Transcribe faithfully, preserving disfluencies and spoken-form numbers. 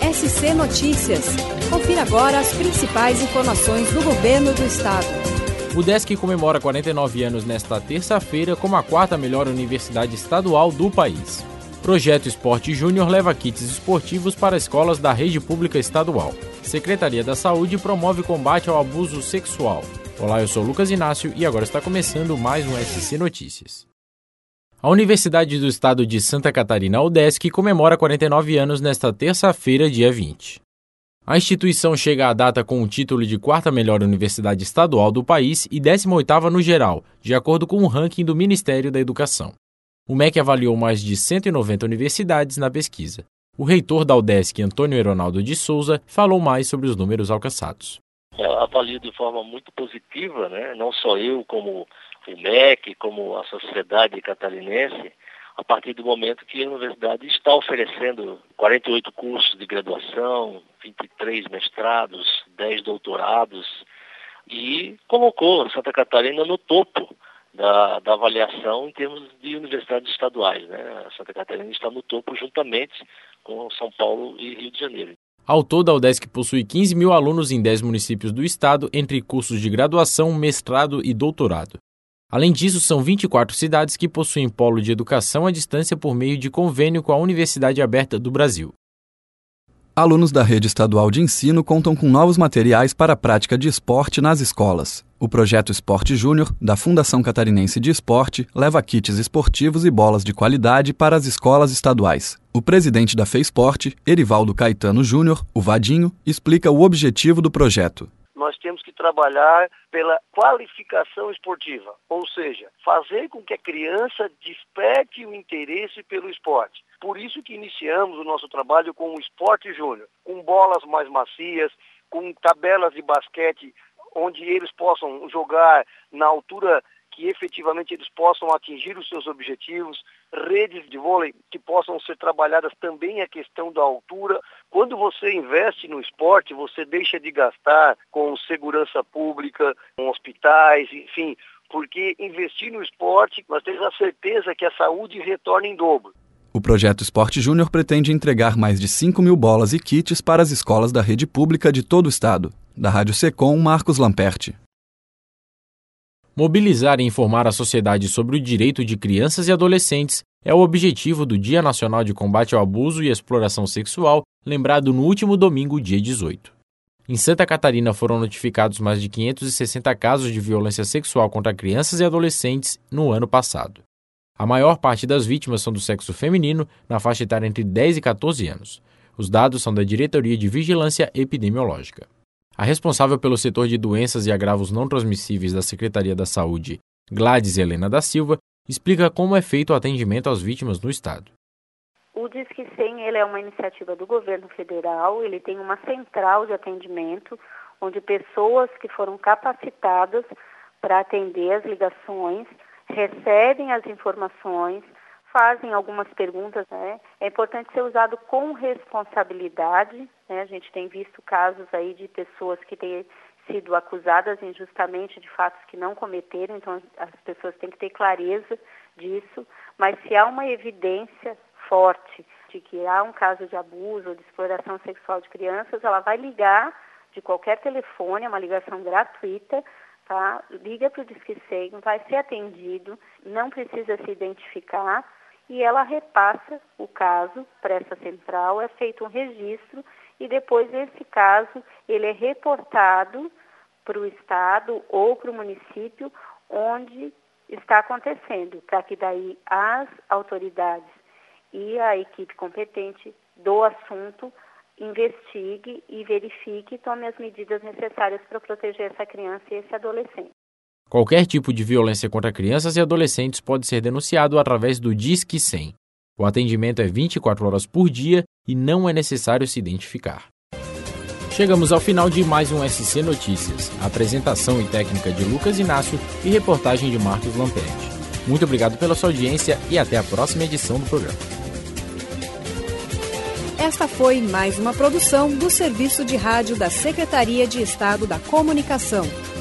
S C Notícias. Confira agora as principais informações do governo do estado. O Udesc comemora quarenta e nove anos nesta terça-feira como a quarta melhor universidade estadual do país. Projeto Esporte Júnior leva kits esportivos para escolas da rede pública estadual. Secretaria da Saúde promove combate ao abuso sexual. Olá, eu sou Lucas Inácio e agora está começando mais um S C Notícias. A Universidade do Estado de Santa Catarina, Udesc, comemora quarenta e nove anos nesta terça-feira, dia vinte. A instituição chega à data com o título de quarta melhor universidade estadual do país e décima oitava no geral, de acordo com o ranking do Ministério da Educação. O M E C avaliou mais de cento e noventa universidades na pesquisa. O reitor da Udesc, Antônio Eronaldo de Souza, falou mais sobre os números alcançados. Eu avalio de forma muito positiva, né? Não só eu, como o M E C, como a sociedade catarinense, a partir do momento que a universidade está oferecendo quarenta e oito cursos de graduação, vinte e três mestrados, dez doutorados e colocou Santa Catarina no topo da, da avaliação em termos de universidades estaduais, né? A Santa Catarina está no topo juntamente com São Paulo e Rio de Janeiro. Ao todo, a Udesc possui quinze mil alunos em dez municípios do estado, entre cursos de graduação, mestrado e doutorado. Além disso, são vinte e quatro cidades que possuem polo de educação à distância por meio de convênio com a Universidade Aberta do Brasil. Alunos da rede estadual de ensino contam com novos materiais para a prática de esporte nas escolas. O projeto Esporte Júnior, da Fundação Catarinense de Esporte, leva kits esportivos e bolas de qualidade para as escolas estaduais. O presidente da FEIsporte, Erivaldo Caetano Júnior, o Vadinho, explica o objetivo do projeto. Nós temos que trabalhar pela qualificação esportiva, ou seja, fazer com que a criança desperte o interesse pelo esporte. Por isso que iniciamos o nosso trabalho com o Esporte Júnior, com bolas mais macias, com tabelas de basquete, onde eles possam jogar na altura que efetivamente eles possam atingir os seus objetivos, redes de vôlei que possam ser trabalhadas também a questão da altura. Quando você investe no esporte, você deixa de gastar com segurança pública, com hospitais, enfim, porque investir no esporte, nós temos a certeza que a saúde retorna em dobro. O projeto Esporte Júnior pretende entregar mais de cinco mil bolas e kits para as escolas da rede pública de todo o estado. Da Rádio Secom, Marcos Lamperti. Mobilizar e informar a sociedade sobre o direito de crianças e adolescentes é o objetivo do Dia Nacional de Combate ao Abuso e Exploração Sexual, lembrado no último domingo, dia dezoito. Em Santa Catarina foram notificados mais de quinhentos e sessenta casos de violência sexual contra crianças e adolescentes no ano passado. A maior parte das vítimas são do sexo feminino, na faixa etária entre dez e quatorze anos. Os dados são da Diretoria de Vigilância Epidemiológica. A responsável pelo setor de doenças e agravos não transmissíveis da Secretaria da Saúde, Gladys Helena da Silva, explica como é feito o atendimento às vítimas no estado. O Disque cem ele é uma iniciativa do governo federal, ele tem uma central de atendimento, onde pessoas que foram capacitadas para atender as ligações recebem as informações, fazem algumas perguntas, né? É importante ser usado com responsabilidade, né? A gente tem visto casos aí de pessoas que têm sido acusadas injustamente de fatos que não cometeram, então as pessoas têm que ter clareza disso, mas se há uma evidência forte de que há um caso de abuso ou de exploração sexual de crianças, ela vai ligar de qualquer telefone, é uma ligação gratuita, tá? Liga para o Disque cem, vai ser atendido, não precisa se identificar, e ela repassa o caso para essa central, é feito um registro e depois esse caso ele é reportado para o estado ou para o município onde está acontecendo, para que daí as autoridades e a equipe competente do assunto investigue e verifique e tome as medidas necessárias para proteger essa criança e esse adolescente. Qualquer tipo de violência contra crianças e adolescentes pode ser denunciado através do Disque cem. O atendimento é vinte e quatro horas por dia e não é necessário se identificar. Chegamos ao final de mais um S C Notícias. A apresentação e técnica de Lucas Inácio e reportagem de Marcos Lamperti. Muito obrigado pela sua audiência e até a próxima edição do programa. Esta foi mais uma produção do Serviço de Rádio da Secretaria de Estado da Comunicação.